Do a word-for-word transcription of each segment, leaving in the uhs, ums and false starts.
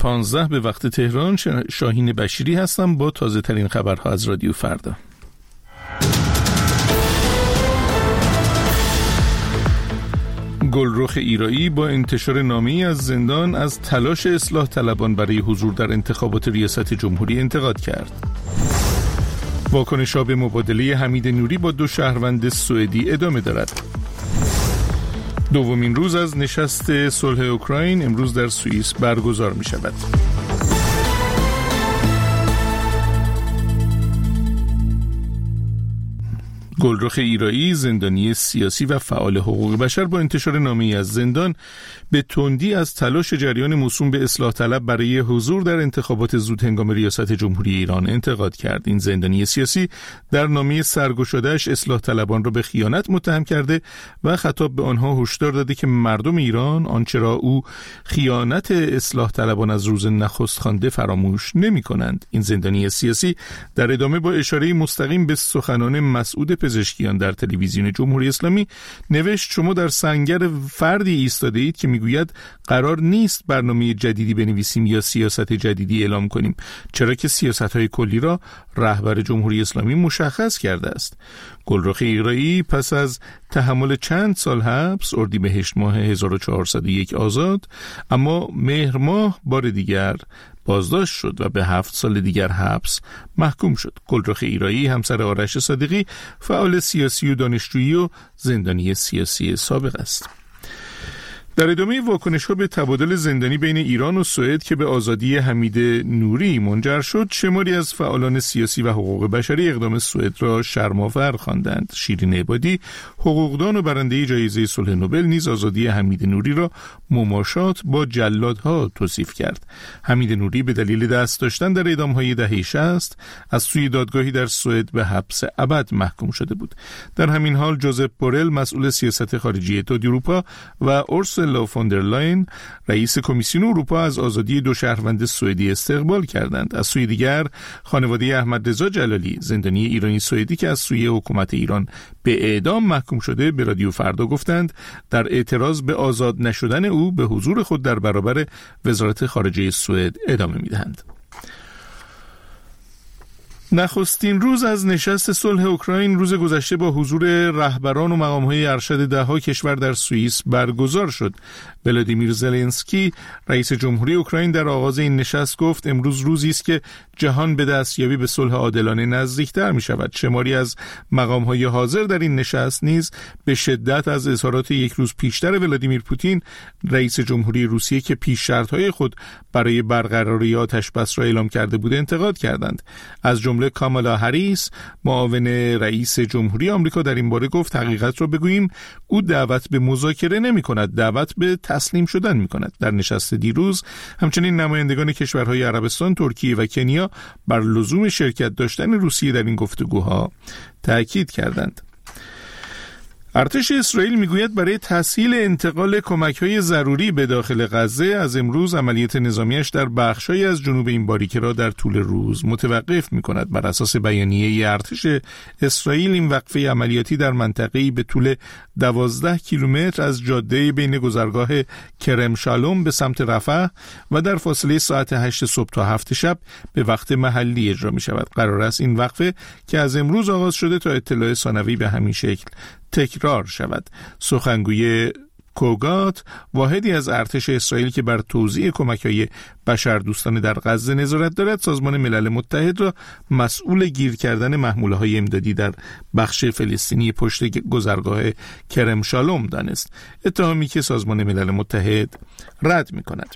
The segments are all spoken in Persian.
پانزده به وقت تهران. شاهین بشیری هستم با تازه ترین خبرها از رادیو فردا. گلرخ ایرایی با انتشار نامه‌ای از زندان از تلاش اصلاح طلبان برای حضور در انتخابات ریاست جمهوری انتقاد کرد. واکنش‌ها به مبادله حمید نوری با دو شهروند سوئدی ادامه دارد. دومین روز از نشست صلح اوکراین امروز در سوئیس برگزار می شود. گلرخ ایرایی، زندانی سیاسی و فعال حقوق بشر، با انتشار نامه‌ای از زندان به تندی از تلاش جریان موسوم به اصلاح طلب برای حضور در انتخابات زود هنگام ریاست جمهوری ایران انتقاد کرد. این زندانی سیاسی در نامه سرگشاده‌اش اصلاح طلبان را به خیانت متهم کرده و خطاب به آنها هشدار داده که مردم ایران آنچه را او خیانت اصلاح طلبان از روز نخست خوانده فراموش نمی‌کنند. این زندانی سیاسی در ادامه با اشاره مستقیم به سخنان مسعود پزشکیان در تلویزیون جمهوری اسلامی نوشت: شما در سنگر فردی ایستاده اید که میگوید قرار نیست برنامه جدیدی بنویسیم یا سیاست جدیدی اعلام کنیم، چرا که سیاست‌های کلی را رهبر جمهوری اسلامی مشخص کرده است. گلرخ ایرایی پس از تحمل چند سال حبس اردیبهشت ماه هزار و چهارصد و یک آزاد، اما مهر ماه بار دیگر بازداشت شد و به هفت سال دیگر حبس محکوم شد. گلرخ ایرایی همسر آرش صادقی فعال سیاسی و دانشجویی و زندانی سیاسی سابق است. در ادامه واکنش‌ها به تبادل زندانی بین ایران و سوئد که به آزادی حمید نوری منجر شد، شماری از فعالان سیاسی و حقوق بشری اقدام سوئد را شرم‌آور خواندند. شیرین عبادی، حقوقدان و برنده جایزه صلح نوبل، نیز آزادی حمید نوری را مماشات با جلادها توصیف کرد. حمید نوری به دلیل دست داشتن در اعدام‌های دهه شصت از سوی دادگاهی در سوئد به حبس ابد محکوم شده بود. در همین حال جوزپ بورل، مسئول سیاست خارجی اتحادیه اروپا، و اورسولا فون در لاین، رئیس کمیسیون اروپا، از آزادی دو شهروند سوئدی استقبال کردند. از سوی دیگر خانواده احمد رضا جلالی، زندانی ایرانی سوئدی که از سوی حکومت ایران به اعدام محکوم شده، به رادیو فردا گفتند در اعتراض به آزاد نشدن او به حضور خود در برابر وزارت خارجه سوئد ادامه می‌دهند. نخستین روز از نشست صلح اوکراین روز گذشته با حضور رهبران و مقام‌های ارشد ده‌ها کشور در سوئیس برگزار شد. ولادیمیر زلنسکی، رئیس جمهوری اوکراین، در آغاز این نشست گفت امروز روزی است که جهان به دستیابی به صلح عادلانه نزدیکتر می شود. شماری از مقام‌های حاضر در این نشست نیز به شدت از اظهارات یک روز پیشتر ولادیمیر پوتین، رئیس جمهوری روسیه، که پیش شرط‌های خود برای برقراری آتش بس را اعلام کرده بود انتقاد کردند. از جمله کامالا هریس، معاون رئیس جمهوری آمریکا، در این باره گفت حقیقت را بگوییم او دعوت به مذاکره نمی‌کند، دعوت به تسلیم شدن می‌کند. در نشست دیروز همچنین نمایندگان کشورهای عربستان، ترکیه و کنیا بر لزوم شرکت داشتن روسیه در این گفتگوها تأکید کردند. ارتش اسرائیل میگوید برای تسهیل انتقال کمک‌های ضروری به داخل غزه از امروز عملیات نظامیش در بخش‌هایی از جنوب این باریکه را در طول روز متوقف می‌کند. بر اساس بیانیه ارتش اسرائیل این وقفه عملیاتی در منطقه‌ای به طول دوازده کیلومتر از جاده بین گذرگاه کرم شالوم به سمت رفح و در فاصله ساعت هشت صبح تا هفت شب به وقت محلی اجرا می‌شود. قرار است این وقفه که از امروز آغاز شده تا اطلاع ثانوی به همین شکل تکرار شود. سخنگوی کوگات، واحدی از ارتش اسرائیل که بر توزیع کمک‌های بشردوستانه در غزه نظارت دارد، سازمان ملل متحد را مسئول گیر کردن محموله‌های امدادی در بخش فلسطینی پشت گذرگاه کرم شالوم دانست، اتهامی که سازمان ملل متحد رد می‌کند.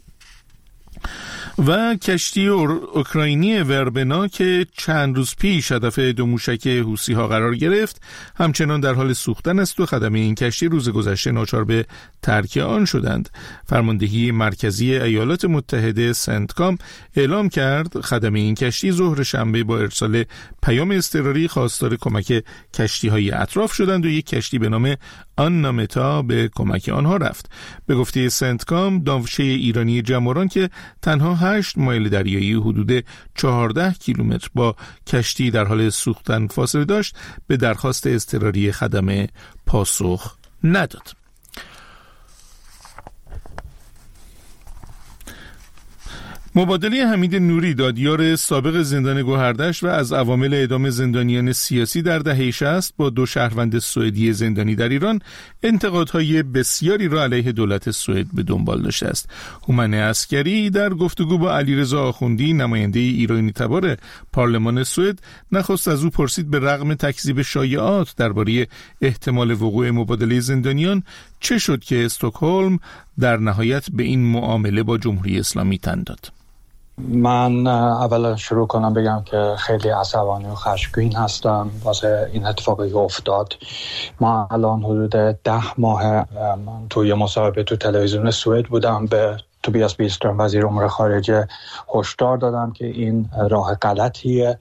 و کشتی اوکراینی وربنا که چند روز پیش هدف دو موشک حوثی‌ها قرار گرفت همچنان در حال سوختن است و خدمه این کشتی روز گذشته ناچار به ترک آن شدند. فرماندهی مرکزی ایالات متحده سنتکام اعلام کرد خدمه این کشتی ظهر شنبه با ارسال پیام اضطراری خواستار کمک کشتی‌های اطراف شدند و یک کشتی به نام آنامتا به کمک آنها رفت. به گفته سنتکام، داوچه ایرانی جموران که تنها هشت مایل دریایی حدود چهارده کیلومتر با کشتی در حال سوختن فاصله داشت، به درخواست اضطراری خدمه پاسخ نداد. مبادله حمید نوری، دادیار سابق زندان گوهردشت و از عوامل اعدام زندانیان سیاسی در دهه شصت با دو شهروند سوئدی زندانی در ایران، انتقادهای بسیاری را علیه دولت سوئد به دنبال داشته است. هومن عسکری در گفتگو با علیرضا آخوندی، نماینده ایرانی تبار پارلمان سوئد، نخست از او پرسید به رغم تکذیب شایعات درباره احتمال وقوع مبادله زندانیان، چه شد که استکهلم در نهایت به این معامله با جمهوری اسلامی تن داد. من اولا شروع کنم بگم که خیلی عصبانی و خشمگین هستم واسه این اتفاقی که افتاد. ما الان حدود ده ماه من توی مصاحبه تو تلویزیون سوئد بودم، به توبیاس بیلسترم وزیر امور خارجه هشدار دادم که این راه غلطیه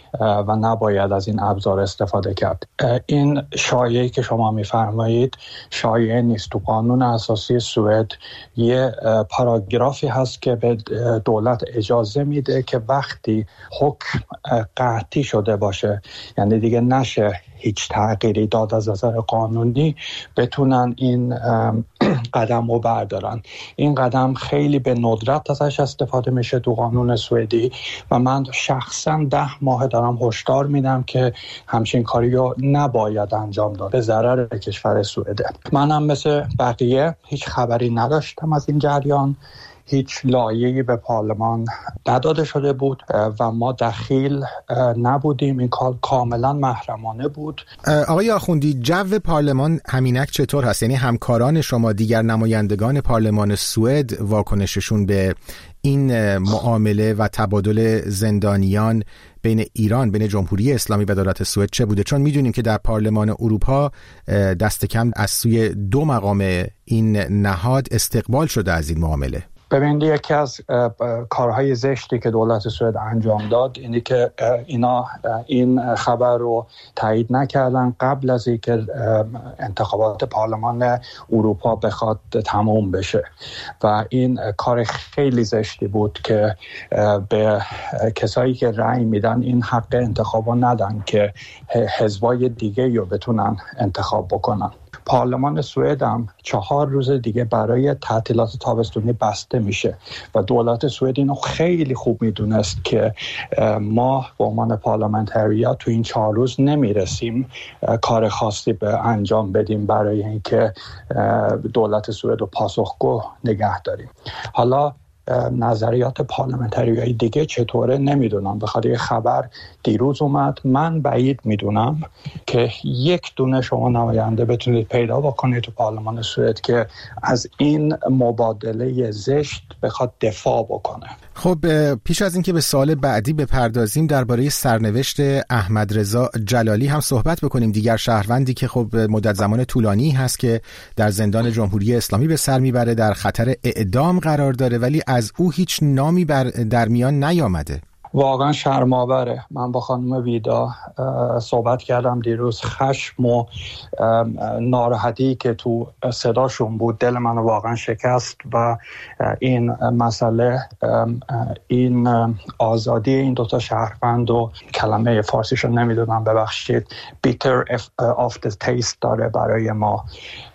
و نباید از این ابزار استفاده کرد. این شایعه‌ای که شما می‌فرمایید شایعه نیست. تو قانون اساسی سوئد یه پاراگرافی هست که به دولت اجازه میده که وقتی حکم قطعی شده باشه، یعنی دیگه نشه هیچ تغییری داد از نظر قانونی، بتونن این قدم رو بردارن. این قدم خیلی به ندرت ازش استفاده میشه تو قانون سوئدی و من شخصا ده ماه دارم هشدار میدم که همچین کاری رو نباید انجام داد، به ضرر کشور سوئده. منم مثل بقیه هیچ خبری نداشتم از این جریان، هیچ لایه‌ای به پارلمان نداده شده بود و ما دخیل نبودیم. این کار کاملا محرمانه بود. آقای آخوندی، جو پارلمان همینک چطور هست؟ یعنی همکاران شما، دیگر نمایندگان پارلمان سوئد، واکنششون به این معامله و تبادل زندانیان بین ایران، بین جمهوری اسلامی و دولت سوئد چه بوده؟ چون میدونیم که در پارلمان اروپا دست کم از سوی دو مقام این نهاد استقبال شده از این معامله. ببینید، یکی از کارهای زشتی که دولت سوئد انجام داد اینی که اینا این خبر رو تایید نکردن قبل از اینکه انتخابات پارلمان اروپا بخواد تموم بشه و این کار خیلی زشتی بود که به کسایی که رأی میدن این حق انتخابو ندن که حزبای دیگه رو بتونن انتخاب بکنن. پارلمان سوئد هم چهار روز دیگه برای تعطیلات تابستونی بسته میشه و دولت سوئد اینو خیلی خوب میدونست که ما به عنوان پارلمانتریا تو این چهار روز نمیرسیم کار خاصی به انجام بدیم برای اینکه دولت سوئد رو پاسخگو نگه داریم. حالا نظریات پارلمانتریای دیگه چطوره نمیدونم، بخاطر یه خبر دیروز اومد. من بعید میدونم که یک دونه شما نماینده بتونید پیدا بکنید تو پارلمان سوئد که از این مبادله زشت بخواد دفاع بکنه. خب پیش از اینکه به سوال بعدی بپردازیم، درباره سرنوشت احمد رضا جلالی هم صحبت بکنیم. دیگر شهروندی که خب مدت زمان طولانی هست که در زندان جمهوری اسلامی به سر میبره، در خطر اعدام قرار داره، ولی از او هیچ نامی بر در میان نیامده. واقعا شرم‌آوره. من با خانم ویدا صحبت کردم دیروز. خشم و ناراحتی که تو صداشون بود دل منو واقعا شکست و این مسئله، این آزادی این دوتا شهروند و کلمه فارسیشو نمیدونم، ببخشید، bitter of the taste داره برای ما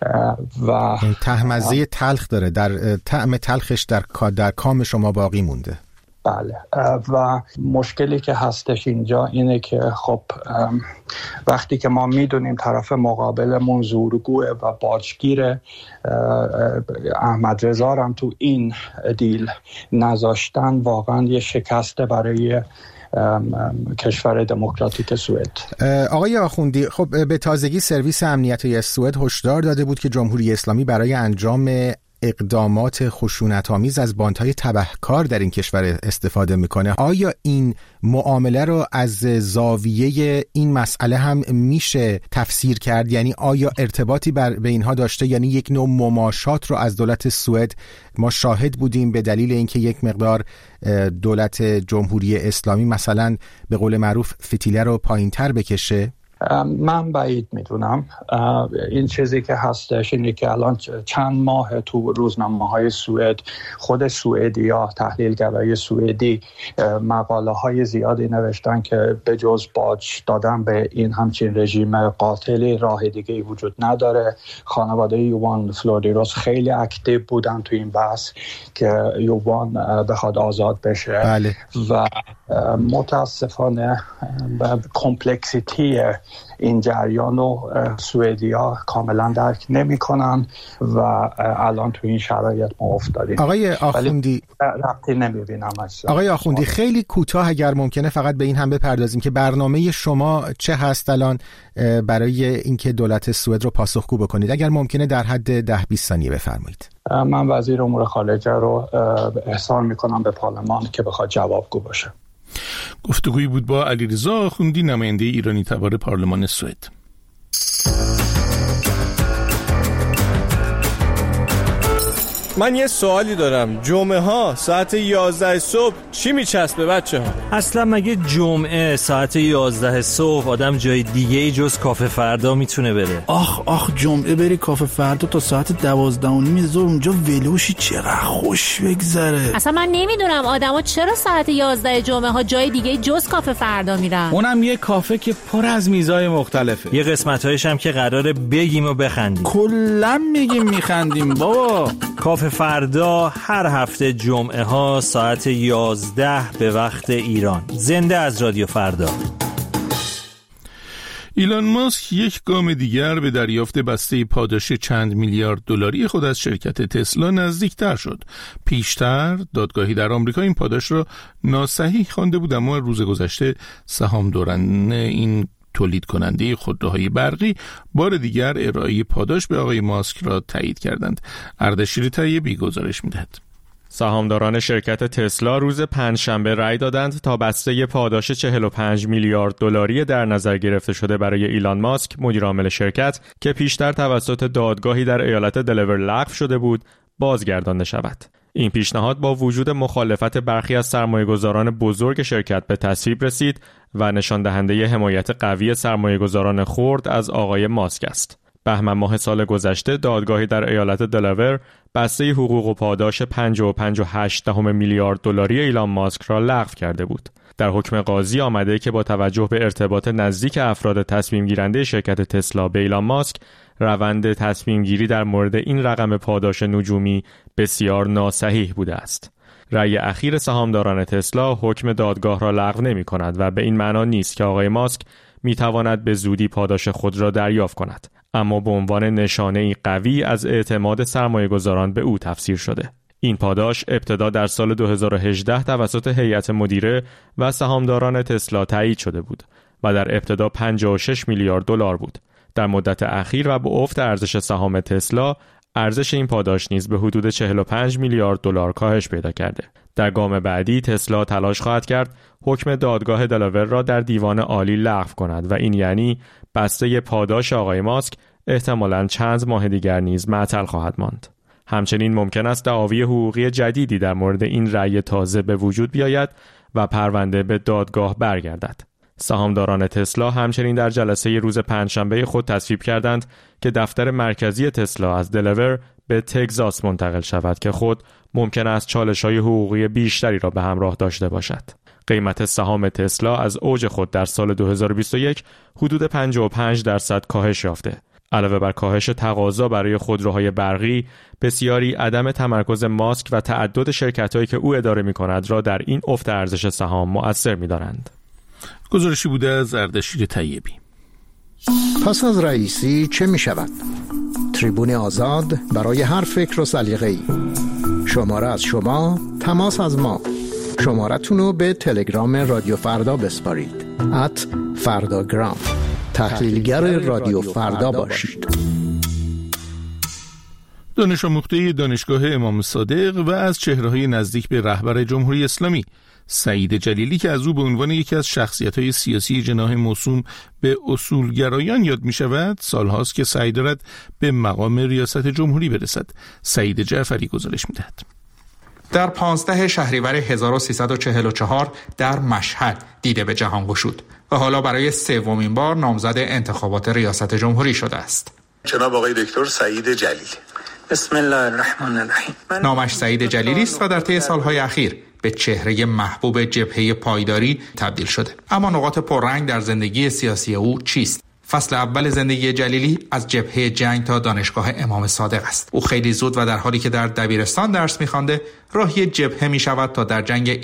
و طعم‌مزه تلخ داره، در طعم تلخش در در کام شما باقی مونده. بله. و مشکلی که هستش اینجا اینه که خب وقتی که ما میدونیم طرف مقابلمون زورگوه و باجگیره، احمد رضا هم تو این دیل نذاشتن، واقعا یه شکسته برای کشور دموکراتیک سوئد. آقای آخوندی، خب به تازگی سرویس امنیتی سوئد هشدار داده بود که جمهوری اسلامی برای انجام اقدامات خشونت‌آمیز از باندهای تبهکار در این کشور استفاده میکنه. آیا این معامله رو از زاویه این مسئله هم میشه تفسیر کرد؟ یعنی آیا ارتباطی بر به اینها داشته؟ یعنی یک نوع مماشات رو از دولت سوئد ما شاهد بودیم به دلیل اینکه یک مقدار دولت جمهوری اسلامی مثلا به قول معروف فتیله رو پایین‌تر بکشه؟ من بعید میدونم. این چیزی که هستش اینه که الان چند ماه تو روزنامه‌های سوئد خود سوئدیا، تحلیلگرای سوئدی مقاله های زیادی نوشتن که به جز باج دادن به این همچین رژیم قاتلی راه دیگه‌ای وجود نداره. خانواده یووان فلوردیروس خیلی اکتیو بودن تو این بحث که یووان بخواد آزاد بشه. بله. و متاسفانه کمپلکسیتی این جریان رو سوئدیا کاملا درک نمی کنن و الان تو این شرایط ما افتادیم. آقای آخوندی ربطی نمی بینم. آقای آخوندی خیلی کوتاه اگر ممکنه فقط به این هم بپردازیم که برنامه شما چه هست الان برای اینکه دولت سوئد رو پاسخگو بکنید، اگر ممکنه در حد ده بیست ثانیه بفرمایید. من وزیر امور خارجه رو احضار میکنم به پارلمان که بخواد جوابگو باشه. گفتگویی بود با علیرضا آخوندی، نماینده ایرانی تبار پارلمان سوئد. من یه سوالی دارم. جمعه ها ساعت یازده صبح چی میچسبه بچه ها؟ اصلا مگه جمعه ساعت یازده صبح آدم جای دیگه ای جز کافه فردا میتونه بره؟ آخ آخ جمعه بری کافه فردا تا ساعت دوازده و نیم ظهر اونجا ولوشی چقدر خوش بگذره. اصلا من نمیدونم آدما چرا ساعت یازده جمعه ها جای دیگه جز کافه فردا میرن. اونم یه کافه که پر از میزای مختلفه. یه قسمتایش هم که قراره بگیم و بخندیم. کلا میگیم میخندیم بابا. کافه فردا هر هفته جمعه ها ساعت یازده به وقت ایران. زنده از رادیو فردا. ایلان ماسک یک گام دیگر به دریافت بسته پاداش چند میلیارد دلاری خود از شرکت تسلا نزدیکتر شد. پیشتر دادگاهی در آمریکا این پاداش را ناصحیح خوانده بود، اما روز گذشته سهامداران این تولید کننده خودروهای برقی بار دیگر ارائه پاداش به آقای ماسک را تایید کردند. اردشیر طیبی گزارش می‌دهد. سهامداران شرکت تسلا روز پنجشنبه رأی دادند تا بسته پاداش چهل و پنج میلیارد دلاری در نظر گرفته شده برای ایلان ماسک، مدیرعامل شرکت، که پیشتر توسط دادگاهی در ایالت دلور لغو شده بود، بازگردانده شود. این پیشنهاد با وجود مخالفت برخی از سرمایه‌گذاران بزرگ شرکت به تصویب رسید و نشان دهنده حمایت قوی سرمایه‌گذاران خرد از آقای ماسک است. بهمن ماه سال گذشته دادگاهی در ایالت دلاور بسته حقوق و پاداش پنجاه و پنج و هشت دهم میلیارد دلاری ایلان ماسک را لغو کرده بود. در حکم قاضی آمده که با توجه به ارتباط نزدیک افراد تصمیم گیرنده شرکت تسلا به ایلان ماسک، روند تصمیم گیری در مورد این رقم پاداش نجومی بسیار ناصحیح بوده است. رأی اخیر سهامداران تسلا حکم دادگاه را لغو نمی کند و به این معنا نیست که آقای ماسک می تواند به زودی پاداش خود را دریافت کند، اما به عنوان نشانه‌ای قوی از اعتماد سرمایه‌گذاران به او تفسیر شده. این پاداش ابتدا در سال دو هزار و هجده توسط هیئت مدیره و سهامداران تسلا تایید شده بود و در ابتدا پنجاه و شش میلیارد دلار بود. در مدت اخیر و با افت ارزش سهام تسلا، ارزش این پاداش نیز به حدود چهل و پنج میلیارد دلار کاهش پیدا کرده. در گام بعدی تسلا تلاش خواهد کرد حکم دادگاه دلاور را در دیوان عالی لغو کند و این یعنی بسته پاداش آقای ماسک احتمالاً چند ماه دیگر نیز معطل خواهد ماند. همچنین ممکن است دعاوی حقوقی جدیدی در مورد این رأی تازه به وجود بیاید و پرونده به دادگاه برگردد. سهامداران تسلا همچنین در جلسه روز پنجشنبه خود تصویب کردند که دفتر مرکزی تسلا از دلاور به تگزاس منتقل شود که خود ممکن است چالش‌های حقوقی بیشتری را به همراه داشته باشد. قیمت سهام تسلا از اوج خود در سال دو هزار و بیست و یک حدود پنجاه و پنج درصد کاهش یافته. علاوه بر کاهش تقاضا برای خودروهای برقی، بسیاری عدم تمرکز ماسک و تعدد شرکت‌هایی که او اداره می‌کند را در این افت ارزش سهام مؤثر می‌دانند. گزارشی بوده از اردشیر طیبی. پس از رئیسی چه می شود؟ تریبون آزاد برای هر فکر و سلیقه‌ای. شماره از شما، تماس از ما. شمارتون رو به تلگرام رادیو فردا بسپارید. ات فرداگرام. تحلیلگر رادیو فردا باشید. دانش آموخته دانشگاه امام صادق و از چهره‌های نزدیک به رهبر جمهوری اسلامی سعید جلیلی که از او به عنوان یکی از شخصیت‌های سیاسی جناح موسوم به اصولگرایان یاد می‌شود، سال‌هاست که سعی دارد به مقام ریاست جمهوری برسد. سعید جعفری گزارش می‌دهد. در پانزده شهریور هزار و سیصد و چهل و چهار در مشهد دیده به جهان گشود و حالا برای سومین بار نامزد انتخابات ریاست جمهوری شده است. جناب آقای دکتر سعید جلیلی. بسم الله الرحمن الرحیم. نامش سعید جلیلی است و در طی سالهای اخیر به چهره محبوب جبهه پایداری تبدیل شده. اما نقاط پررنگ در زندگی سیاسی او چیست؟ فصل اول زندگی جلیلی از جبهه جنگ تا دانشگاه امام صادق است. او خیلی زود و در حالی که در دبیرستان درس می‌خوانده راهی جبهه می‌شود تا در جنگ